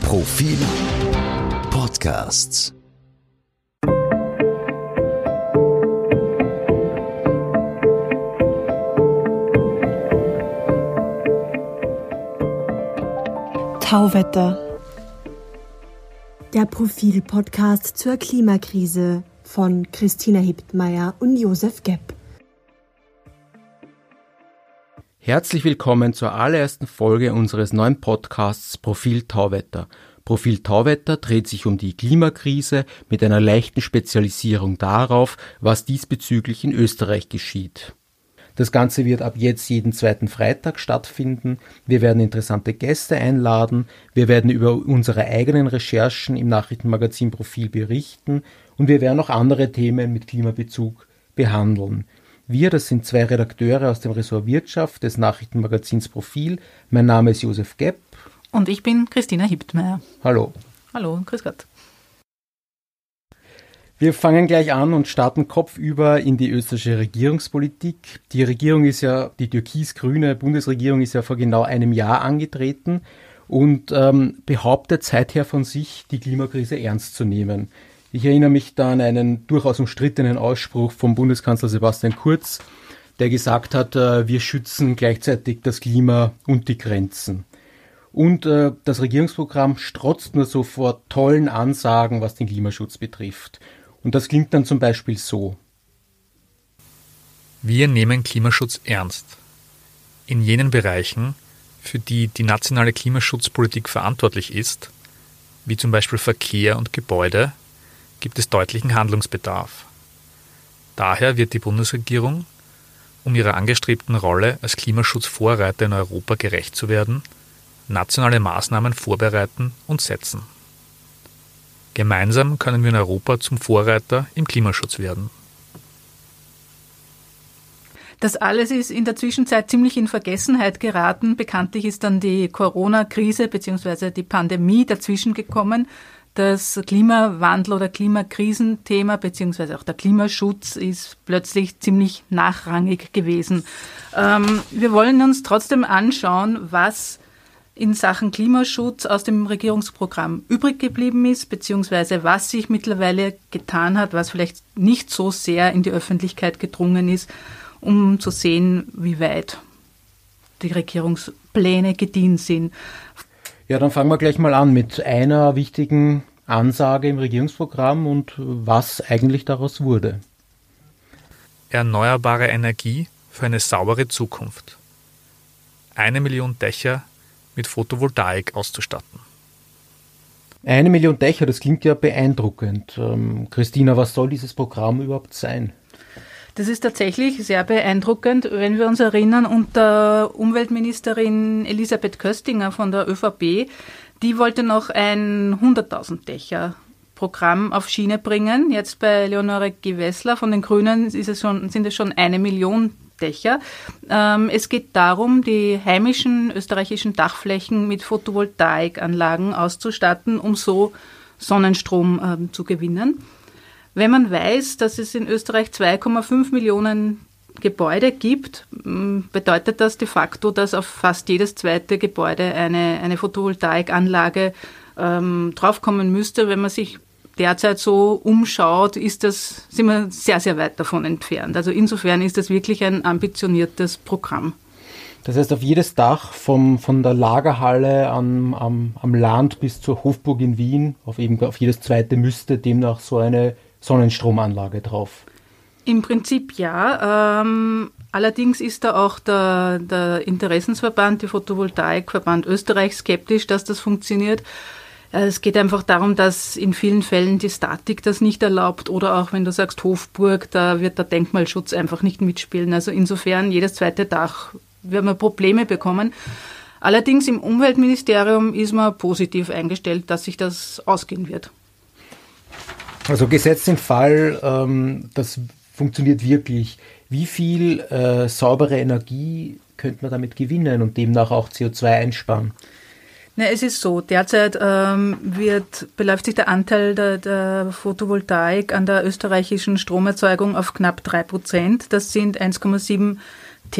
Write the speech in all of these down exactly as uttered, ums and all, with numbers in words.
Profil Podcasts. Tauwetter. Der Profil-Podcast zur Klimakrise von Christina Hibtmeier und Josef Gepp. Herzlich willkommen zur allerersten Folge unseres neuen Podcasts Profil Tauwetter. Profil Tauwetter dreht sich um die Klimakrise mit einer leichten Spezialisierung darauf, was diesbezüglich in Österreich geschieht. Das Ganze wird ab jetzt jeden zweiten Freitag stattfinden. Wir werden interessante Gäste einladen. Wir werden über unsere eigenen Recherchen im Nachrichtenmagazin Profil berichten und wir werden auch andere Themen mit Klimabezug behandeln. Wir, das sind zwei Redakteure aus dem Ressort Wirtschaft des Nachrichtenmagazins Profil. Mein Name ist Josef Gepp. Und ich bin Christina Hibtmeier. Hallo. Hallo, grüß Gott. Wir fangen gleich an und starten kopfüber in die österreichische Regierungspolitik. Die Regierung ist ja, die türkis-grüne Bundesregierung ist ja vor genau einem Jahr angetreten und ähm, behauptet seither von sich, die Klimakrise ernst zu nehmen. Ich erinnere mich da an einen durchaus umstrittenen Ausspruch vom Bundeskanzler Sebastian Kurz, der gesagt hat, äh, wir schützen gleichzeitig das Klima und die Grenzen. Und äh, das Regierungsprogramm strotzt nur so vor tollen Ansagen, was den Klimaschutz betrifft. Und das klingt dann zum Beispiel so. Wir nehmen Klimaschutz ernst. In jenen Bereichen, für die die nationale Klimaschutzpolitik verantwortlich ist, wie zum Beispiel Verkehr und Gebäude, gibt es deutlichen Handlungsbedarf. Daher wird die Bundesregierung, um ihrer angestrebten Rolle als Klimaschutzvorreiter in Europa gerecht zu werden, nationale Maßnahmen vorbereiten und setzen. Gemeinsam können wir in Europa zum Vorreiter im Klimaschutz werden. Das alles ist in der Zwischenzeit ziemlich in Vergessenheit geraten. Bekanntlich ist dann die Corona-Krise bzw. die Pandemie dazwischen gekommen. Das Klimawandel- oder Klimakrisenthema bzw. auch der Klimaschutz ist plötzlich ziemlich nachrangig gewesen. Ähm, wir wollen uns trotzdem anschauen, was in Sachen Klimaschutz aus dem Regierungsprogramm übrig geblieben ist, beziehungsweise was sich mittlerweile getan hat, was vielleicht nicht so sehr in die Öffentlichkeit gedrungen ist, um zu sehen, wie weit die Regierungspläne gediehen sind. Ja, dann fangen wir gleich mal an mit einer wichtigen Ansage im Regierungsprogramm und was eigentlich daraus wurde. Erneuerbare Energie für eine saubere Zukunft. Eine Million Dächer mit Photovoltaik auszustatten. Eine Million Dächer, das klingt ja beeindruckend. Ähm, Christina, was soll dieses Programm überhaupt sein? Das ist tatsächlich sehr beeindruckend, wenn wir uns erinnern, unter Umweltministerin Elisabeth Köstinger von der ÖVP, die wollte noch ein hunderttausend Dächer Programm auf Schiene bringen. Jetzt bei Leonore Gewessler von den Grünen ist es schon, sind es schon eine Million Dächer. Ähm, es geht darum, die heimischen österreichischen Dachflächen mit Photovoltaikanlagen auszustatten, um so Sonnenstrom ähm, zu gewinnen. Wenn man weiß, dass es in Österreich zwei Komma fünf Millionen Gebäude gibt, bedeutet das de facto, dass auf fast jedes zweite Gebäude eine, eine Photovoltaikanlage ähm, draufkommen müsste. Wenn man sich derzeit so umschaut, ist das, sind wir sehr, sehr weit davon entfernt. Also insofern ist das wirklich ein ambitioniertes Programm. Das heißt, auf jedes Dach vom, von der Lagerhalle am, am, am Land bis zur Hofburg in Wien, auf, eben, auf jedes zweite müsste demnach so eine Sonnenstromanlage drauf. Im Prinzip ja. Ähm, allerdings ist da auch der, der Interessensverband, der Photovoltaikverband Österreich, skeptisch, dass das funktioniert. Es geht einfach darum, dass in vielen Fällen die Statik das nicht erlaubt oder auch wenn du sagst Hofburg, da wird der Denkmalschutz einfach nicht mitspielen. Also insofern jedes zweite Dach werden wir Probleme bekommen. Allerdings im Umweltministerium ist man positiv eingestellt, dass sich das ausgehen wird. Also gesetzt den Fall, ähm, das funktioniert wirklich. Wie viel äh, saubere Energie könnte man damit gewinnen und demnach auch C O zwei einsparen? Na, es ist so, derzeit ähm, wird, beläuft sich der Anteil der, der Photovoltaik an der österreichischen Stromerzeugung auf knapp drei Prozent. Das sind eins Komma sieben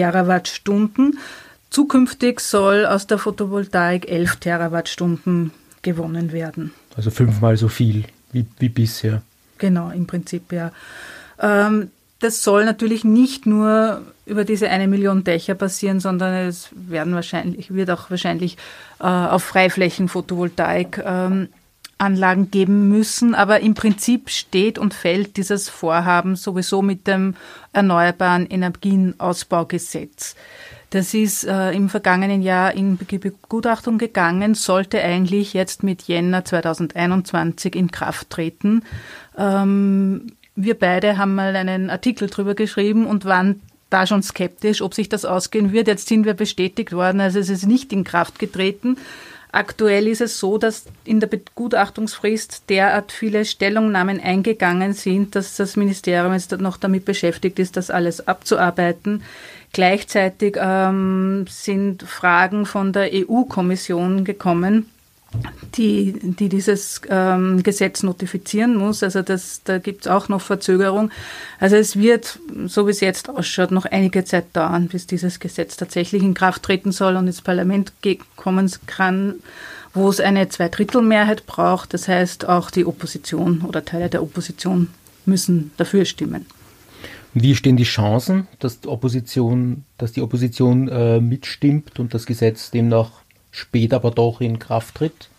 Terawattstunden. Zukünftig soll aus der Photovoltaik elf Terawattstunden gewonnen werden. Also fünfmal so viel wie, wie bisher. Genau, im Prinzip, ja. Ähm, das soll natürlich nicht nur über diese eine Million Dächer passieren, sondern es werden wahrscheinlich, wird auch wahrscheinlich äh, auf Freiflächen Photovoltaikanlagen ähm, geben müssen. Aber im Prinzip steht und fällt dieses Vorhaben sowieso mit dem Erneuerbaren Energienausbaugesetz. Das ist äh, im vergangenen Jahr in Begutachtung gegangen, sollte eigentlich jetzt mit Jänner zweitausendeinundzwanzig in Kraft treten. Ähm, wir beide haben mal einen Artikel drüber geschrieben und waren da schon skeptisch, ob sich das ausgehen wird. Jetzt sind wir bestätigt worden, also es ist nicht in Kraft getreten. Aktuell ist es so, dass in der Begutachtungsfrist derart viele Stellungnahmen eingegangen sind, dass das Ministerium jetzt noch damit beschäftigt ist, das alles abzuarbeiten. Gleichzeitig ähm, sind Fragen von der E U-Kommission gekommen, die, die dieses ähm, Gesetz notifizieren muss. Also das, da gibt es auch noch Verzögerung. Also es wird, so wie es jetzt ausschaut, noch einige Zeit dauern, bis dieses Gesetz tatsächlich in Kraft treten soll und ins Parlament kommen kann, wo es eine Zweidrittelmehrheit braucht. Das heißt, auch die Opposition oder Teile der Opposition müssen dafür stimmen. Wie stehen die Chancen, dass die Opposition, dass die Opposition äh, mitstimmt und das Gesetz demnach später aber doch in Kraft tritt?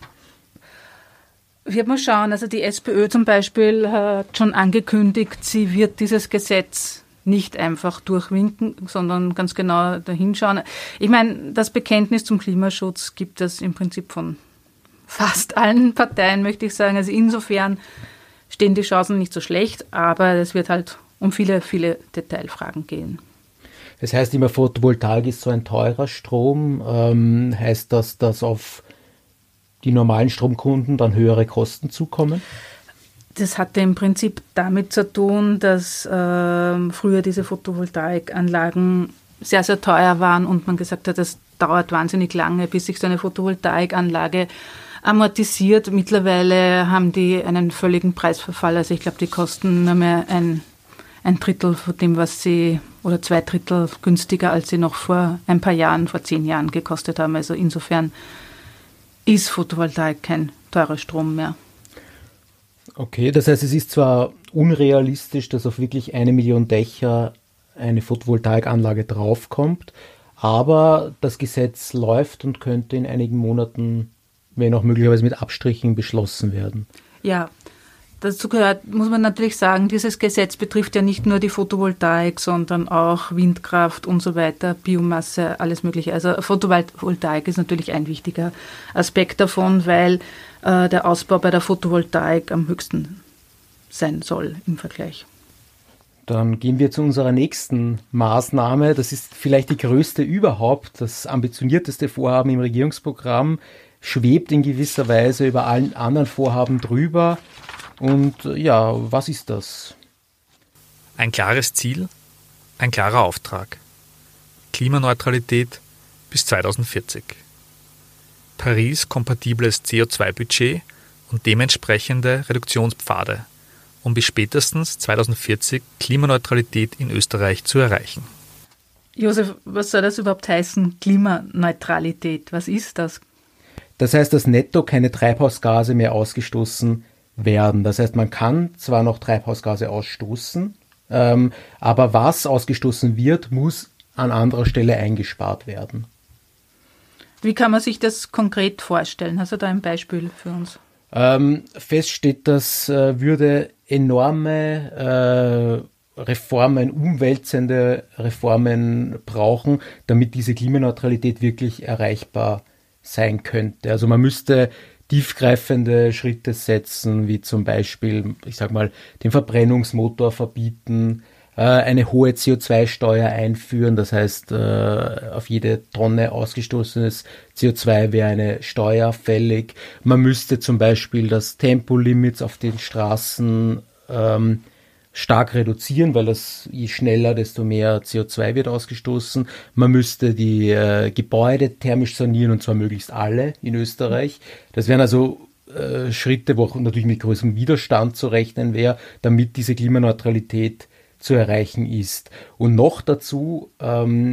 Wir mal schauen, also die SPÖ zum Beispiel hat schon angekündigt, sie wird dieses Gesetz nicht einfach durchwinken, sondern ganz genau dahinschauen. Ich meine, das Bekenntnis zum Klimaschutz gibt es im Prinzip von fast allen Parteien, möchte ich sagen. Also insofern stehen die Chancen nicht so schlecht, aber es wird halt um viele, viele Detailfragen gehen. Das heißt immer, Photovoltaik ist so ein teurer Strom. Ähm, heißt das, dass auf die normalen Stromkunden dann höhere Kosten zukommen? Das hatte im Prinzip damit zu tun, dass äh, früher diese Photovoltaikanlagen sehr, sehr teuer waren und man gesagt hat, das dauert wahnsinnig lange, bis sich so eine Photovoltaikanlage amortisiert. Mittlerweile haben die einen völligen Preisverfall. Also ich glaube, die kosten nur mehr ein ein Drittel von dem, was sie, oder zwei Drittel günstiger, als sie noch vor ein paar Jahren, vor zehn Jahren gekostet haben. Also insofern ist Photovoltaik kein teurer Strom mehr. Okay, das heißt, es ist zwar unrealistisch, dass auf wirklich eine Million Dächer eine Photovoltaikanlage draufkommt, aber das Gesetz läuft und könnte in einigen Monaten, wenn auch möglicherweise mit Abstrichen, beschlossen werden. Ja, dazu gehört, muss man natürlich sagen, dieses Gesetz betrifft ja nicht nur die Photovoltaik, sondern auch Windkraft und so weiter, Biomasse, alles Mögliche. Also Photovoltaik ist natürlich ein wichtiger Aspekt davon, weil äh, der Ausbau bei der Photovoltaik am höchsten sein soll im Vergleich. Dann gehen wir zu unserer nächsten Maßnahme. Das ist vielleicht die größte überhaupt, das ambitionierteste Vorhaben im Regierungsprogramm, schwebt in gewisser Weise über allen anderen Vorhaben drüber. Und ja, was ist das? Ein klares Ziel, ein klarer Auftrag. Klimaneutralität bis zweitausendvierzig. Paris-kompatibles C O zwei Budget und dementsprechende Reduktionspfade, um bis spätestens zweitausendvierzig Klimaneutralität in Österreich zu erreichen. Josef, was soll das überhaupt heißen, Klimaneutralität? Was ist das? Das heißt, dass netto keine Treibhausgase mehr ausgestoßen werden. Das heißt, man kann zwar noch Treibhausgase ausstoßen, ähm, aber was ausgestoßen wird, muss an anderer Stelle eingespart werden. Wie kann man sich das konkret vorstellen? Hast du da ein Beispiel für uns? Ähm, fest steht, dass äh, würde enorme äh, Reformen, umwälzende Reformen brauchen, damit diese Klimaneutralität wirklich erreichbar sein könnte. Also man müsste tiefgreifende Schritte setzen, wie zum Beispiel, ich sag mal, den Verbrennungsmotor verbieten, äh, eine hohe C O zwei Steuer einführen, das heißt, äh, auf jede Tonne ausgestoßenes C O zwei wäre eine Steuer fällig. Man müsste zum Beispiel das Tempolimit auf den Straßen ähm, stark reduzieren, weil das je schneller, desto mehr C O zwei wird ausgestoßen. Man müsste die äh, Gebäude thermisch sanieren, und zwar möglichst alle in Österreich. Das wären also äh, Schritte, wo auch natürlich mit größerem Widerstand zu rechnen wäre, damit diese Klimaneutralität zu erreichen ist. Und noch dazu ähm,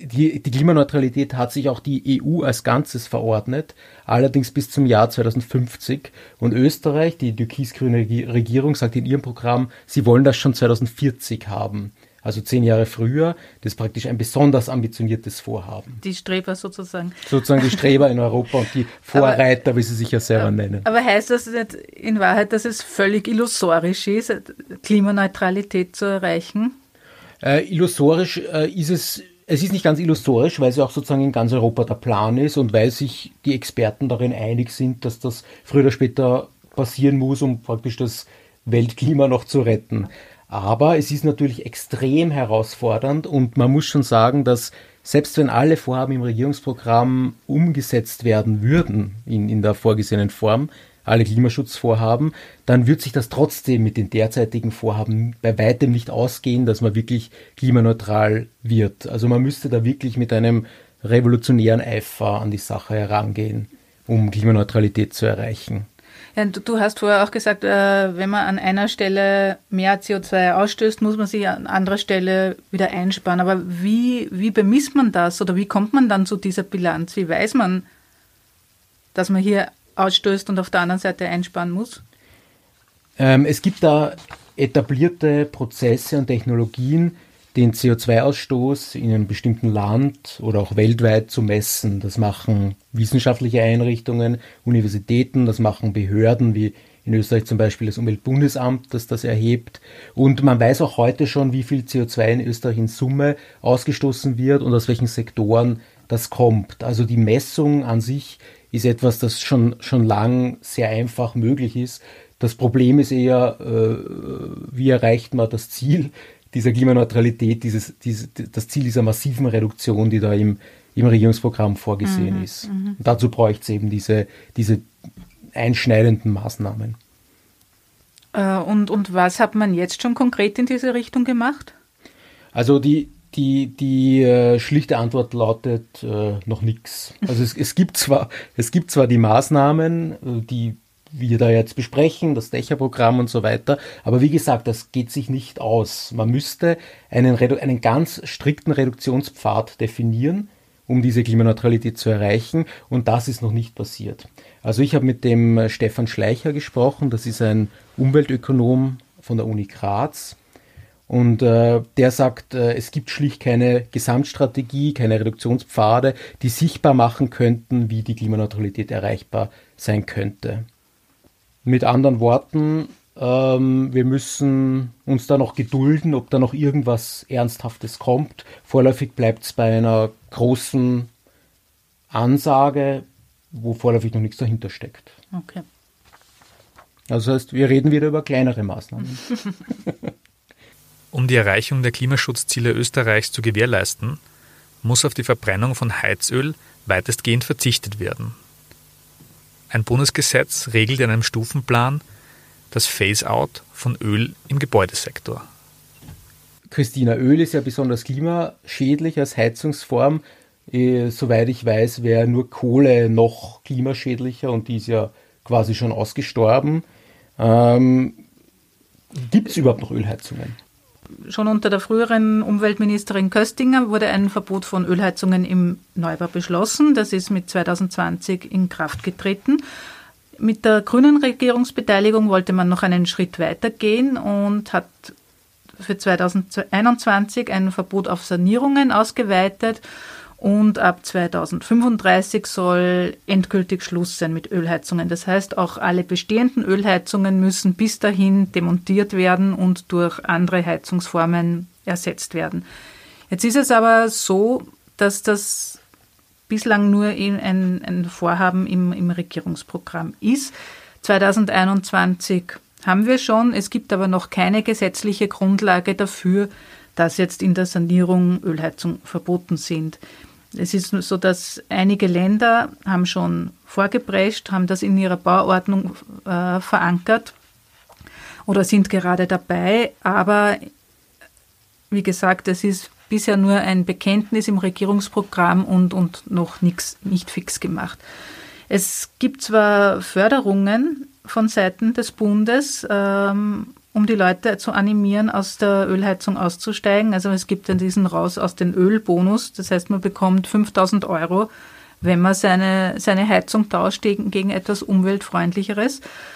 die, die Klimaneutralität hat sich auch die E U als Ganzes verordnet, allerdings bis zum Jahr zweitausendfünfzig. Und Österreich, die türkis-grüne Regierung, sagt in ihrem Programm, sie wollen das schon zweitausendvierzig haben. Also zehn Jahre früher. Das ist praktisch ein besonders ambitioniertes Vorhaben. Die Streber sozusagen. Sozusagen die Streber in Europa und die Vorreiter, aber, wie sie sich ja selber aber, nennen. Aber heißt das nicht in Wahrheit, dass es völlig illusorisch ist, Klimaneutralität zu erreichen? Äh, illusorisch äh, ist es, es ist nicht ganz illusorisch, weil es ja auch sozusagen in ganz Europa der Plan ist und weil sich die Experten darin einig sind, dass das früher oder später passieren muss, um praktisch das Weltklima noch zu retten. Aber es ist natürlich extrem herausfordernd und man muss schon sagen, dass selbst wenn alle Vorhaben im Regierungsprogramm umgesetzt werden würden, in, in der vorgesehenen Form, alle Klimaschutzvorhaben, dann wird sich das trotzdem mit den derzeitigen Vorhaben bei weitem nicht ausgehen, dass man wirklich klimaneutral wird. Also man müsste da wirklich mit einem revolutionären Eifer an die Sache herangehen, um Klimaneutralität zu erreichen. Ja, du hast vorher auch gesagt, wenn man an einer Stelle mehr C O zwei ausstößt, muss man sie an anderer Stelle wieder einsparen. Aber wie, wie bemisst man das oder wie kommt man dann zu dieser Bilanz? Wie weiß man, dass man hier ausstößt und auf der anderen Seite einsparen muss? Ähm, es gibt da etablierte Prozesse und Technologien, den C O zwei Ausstoß in einem bestimmten Land oder auch weltweit zu messen. Das machen wissenschaftliche Einrichtungen, Universitäten, das machen Behörden wie in Österreich zum Beispiel das Umweltbundesamt, das das erhebt. Und man weiß auch heute schon, wie viel C O zwei in Österreich in Summe ausgestoßen wird und aus welchen Sektoren das kommt. Also die Messung an sich ist etwas, das schon, schon lang sehr einfach möglich ist. Das Problem ist eher, äh, wie erreicht man das Ziel dieser Klimaneutralität, dieses, dieses, das Ziel dieser massiven Reduktion, die da im, im Regierungsprogramm vorgesehen mhm, ist. Und dazu bräuchte es eben diese, diese einschneidenden Maßnahmen. Äh, und, und was hat man jetzt schon konkret in diese Richtung gemacht? Also die, die, die äh, schlichte Antwort lautet äh, noch nichts. Also es, es gibt zwar, es gibt zwar die Maßnahmen, die wir da jetzt besprechen, das Dächerprogramm und so weiter. Aber wie gesagt, das geht sich nicht aus. Man müsste einen, einen ganz strikten Reduktionspfad definieren, um diese Klimaneutralität zu erreichen. Und das ist noch nicht passiert. Also ich habe mit dem Stefan Schleicher gesprochen. Das ist ein Umweltökonom von der Uni Graz. Und äh, der sagt, äh, es gibt schlicht keine Gesamtstrategie, keine Reduktionspfade, die sichtbar machen könnten, wie die Klimaneutralität erreichbar sein könnte. Mit anderen Worten, ähm, wir müssen uns da noch gedulden, ob da noch irgendwas Ernsthaftes kommt. Vorläufig bleibt es bei einer großen Ansage, wo vorläufig noch nichts dahinter steckt. Okay. Also das heißt, wir reden wieder über kleinere Maßnahmen. Um die Erreichung der Klimaschutzziele Österreichs zu gewährleisten, muss auf die Verbrennung von Heizöl weitestgehend verzichtet werden. Ein Bundesgesetz regelt in einem Stufenplan das Phase-out von Öl im Gebäudesektor. Christina, Öl ist ja besonders klimaschädlich als Heizungsform. Eh, soweit ich weiß, wäre nur Kohle noch klimaschädlicher und die ist ja quasi schon ausgestorben. Ähm, Gibt es überhaupt noch Ölheizungen? Schon unter der früheren Umweltministerin Köstinger wurde ein Verbot von Ölheizungen im Neubau beschlossen. Das ist mit zweitausendzwanzig in Kraft getreten. Mit der grünen Regierungsbeteiligung wollte man noch einen Schritt weiter gehen und hat für zweitausendeinundzwanzig ein Verbot auf Sanierungen ausgeweitet. Und ab zweitausendfünfunddreißig soll endgültig Schluss sein mit Ölheizungen. Das heißt, auch alle bestehenden Ölheizungen müssen bis dahin demontiert werden und durch andere Heizungsformen ersetzt werden. Jetzt ist es aber so, dass das bislang nur ein, ein Vorhaben im, im Regierungsprogramm ist. zweitausendeinundzwanzig haben wir schon. Es gibt aber noch keine gesetzliche Grundlage dafür, dass jetzt in der Sanierung Ölheizungen verboten sind. Es ist so, dass einige Länder haben schon vorgeprescht, haben das in ihrer Bauordnung äh, verankert oder sind gerade dabei. Aber wie gesagt, es ist bisher nur ein Bekenntnis im Regierungsprogramm und, und noch nichts, nicht fix gemacht. Es gibt zwar Förderungen von Seiten des Bundes, ähm, um die Leute zu animieren, aus der Ölheizung auszusteigen. Also es gibt dann diesen Raus aus den Ölbonus. Das heißt, man bekommt fünftausend Euro, wenn man seine, seine Heizung tauscht gegen, gegen etwas Umweltfreundlicheres.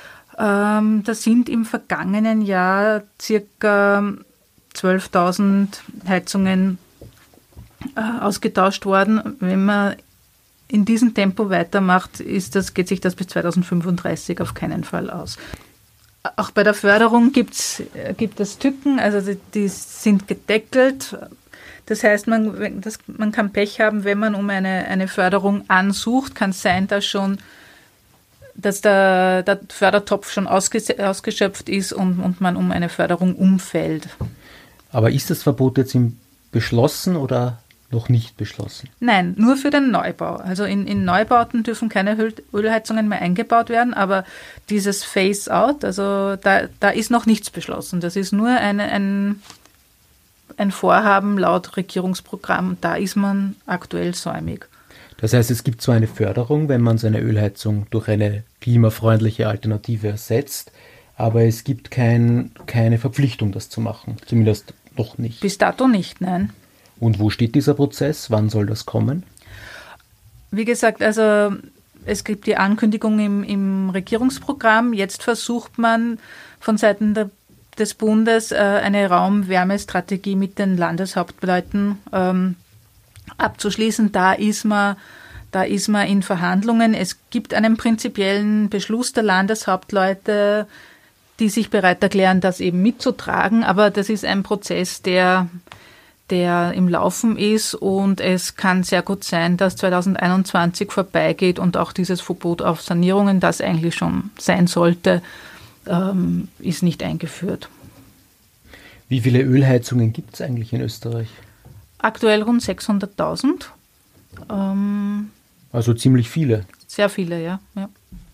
Ähm, da sind im vergangenen Jahr circa zwölftausend Heizungen äh, ausgetauscht worden. Wenn man in diesem Tempo weitermacht, ist das, geht sich das bis zweitausendfünfunddreißig auf keinen Fall aus. Auch bei der Förderung gibt's, gibt es Tücken, also die, die sind gedeckelt. Das heißt, man, das, man kann Pech haben, wenn man um eine, eine Förderung ansucht, kann es sein, dass schon dass der, der Fördertopf schon ausges, ausgeschöpft ist und, und man um eine Förderung umfällt. Aber ist das Verbot jetzt beschlossen oder noch nicht beschlossen? Nein, nur für den Neubau. Also in, in Neubauten dürfen keine Öl, Ölheizungen mehr eingebaut werden, aber dieses Phase-out, also da, da ist noch nichts beschlossen. Das ist nur eine, ein, ein Vorhaben laut Regierungsprogramm. Da ist man aktuell säumig. Das heißt, es gibt zwar eine Förderung, wenn man seine Ölheizung durch eine klimafreundliche Alternative ersetzt, aber es gibt kein, keine Verpflichtung, das zu machen. Zumindest noch nicht. Bis dato nicht, nein. Und wo steht dieser Prozess? Wann soll das kommen? Wie gesagt, also es gibt die Ankündigung im, im Regierungsprogramm. Jetzt versucht man von Seiten der, des Bundes äh, eine Raumwärmestrategie mit den Landeshauptleuten ähm, abzuschließen. Da ist man, da ist man in Verhandlungen. Es gibt einen prinzipiellen Beschluss der Landeshauptleute, die sich bereit erklären, das eben mitzutragen. Aber das ist ein Prozess, der der im Laufen ist, und es kann sehr gut sein, dass zweitausendeinundzwanzig vorbeigeht und auch dieses Verbot auf Sanierungen, das eigentlich schon sein sollte, ähm, ist nicht eingeführt. Wie viele Ölheizungen gibt es eigentlich in Österreich? Aktuell rund sechshunderttausend. Ähm, also ziemlich viele. Sehr viele, ja. ja.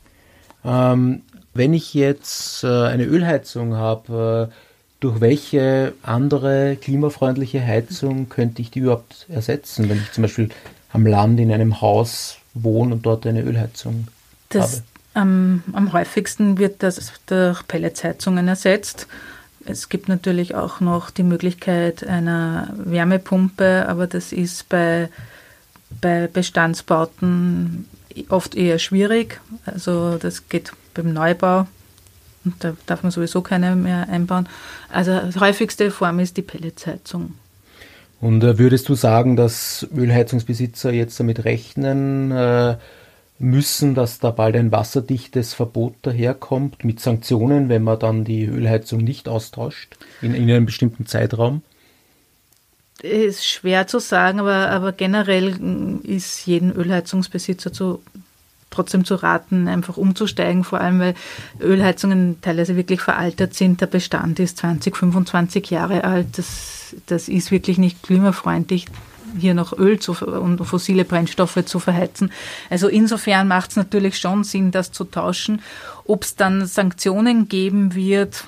Ähm, wenn ich jetzt äh, eine Ölheizung habe, äh, durch welche andere klimafreundliche Heizung könnte ich die überhaupt ersetzen, wenn ich zum Beispiel am Land in einem Haus wohne und dort eine Ölheizung das, habe? Ähm, am häufigsten wird das durch Pelletsheizungen ersetzt. Es gibt natürlich auch noch die Möglichkeit einer Wärmepumpe, aber das ist bei, bei Bestandsbauten oft eher schwierig. Also das geht beim Neubau. Und da darf man sowieso keine mehr einbauen. Also die häufigste Form ist die Pelletsheizung. Und äh, würdest du sagen, dass Ölheizungsbesitzer jetzt damit rechnen äh, müssen, dass da bald ein wasserdichtes Verbot daherkommt mit Sanktionen, wenn man dann die Ölheizung nicht austauscht in, in einem bestimmten Zeitraum? Ist schwer zu sagen, aber, aber generell ist jeden Ölheizungsbesitzer zu trotzdem zu raten, einfach umzusteigen, vor allem weil Ölheizungen teilweise wirklich veraltet sind. Der Bestand ist zwanzig, fünfundzwanzig Jahre alt. Das, das ist wirklich nicht klimafreundlich, hier noch Öl zu, und fossile Brennstoffe zu verheizen. Also insofern macht es natürlich schon Sinn, das zu tauschen. Ob es dann Sanktionen geben wird,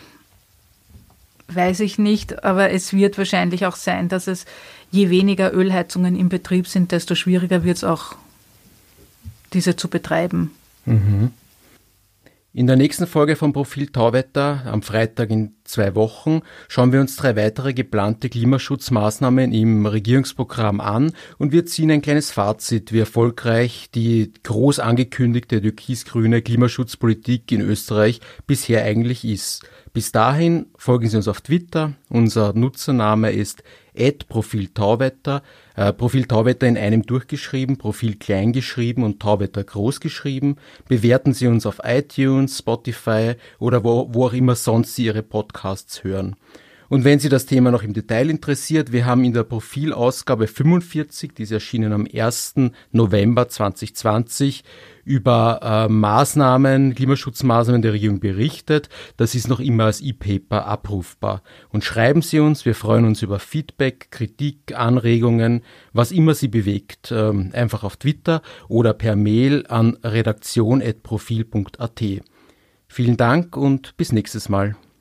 weiß ich nicht, aber es wird wahrscheinlich auch sein, dass es je weniger Ölheizungen im Betrieb sind, desto schwieriger wird es auch, diese zu betreiben. Mhm. In der nächsten Folge vom Profil Tauwetter, am Freitag in zwei Wochen, schauen wir uns drei weitere geplante Klimaschutzmaßnahmen im Regierungsprogramm an und wir ziehen ein kleines Fazit, wie erfolgreich die groß angekündigte türkis-grüne Klimaschutzpolitik in Österreich bisher eigentlich ist. Bis dahin folgen Sie uns auf Twitter. Unser Nutzername ist at Profil Tauwetter. Äh, Profil Tauwetter in einem durchgeschrieben, Profil klein geschrieben und Tauwetter groß geschrieben. Bewerten Sie uns auf iTunes, Spotify oder wo, wo auch immer sonst Sie Ihre Podcasts hören. Und wenn Sie das Thema noch im Detail interessiert, wir haben in der Profilausgabe fünfundvierzig, die ist erschienen am ersten November zweitausendzwanzig, über äh, Maßnahmen, Klimaschutzmaßnahmen der Regierung berichtet. Das ist noch immer als E-Paper abrufbar. Und schreiben Sie uns, wir freuen uns über Feedback, Kritik, Anregungen, was immer Sie bewegt, ähm, einfach auf Twitter oder per Mail an redaktion at profil punkt at. Vielen Dank und bis nächstes Mal.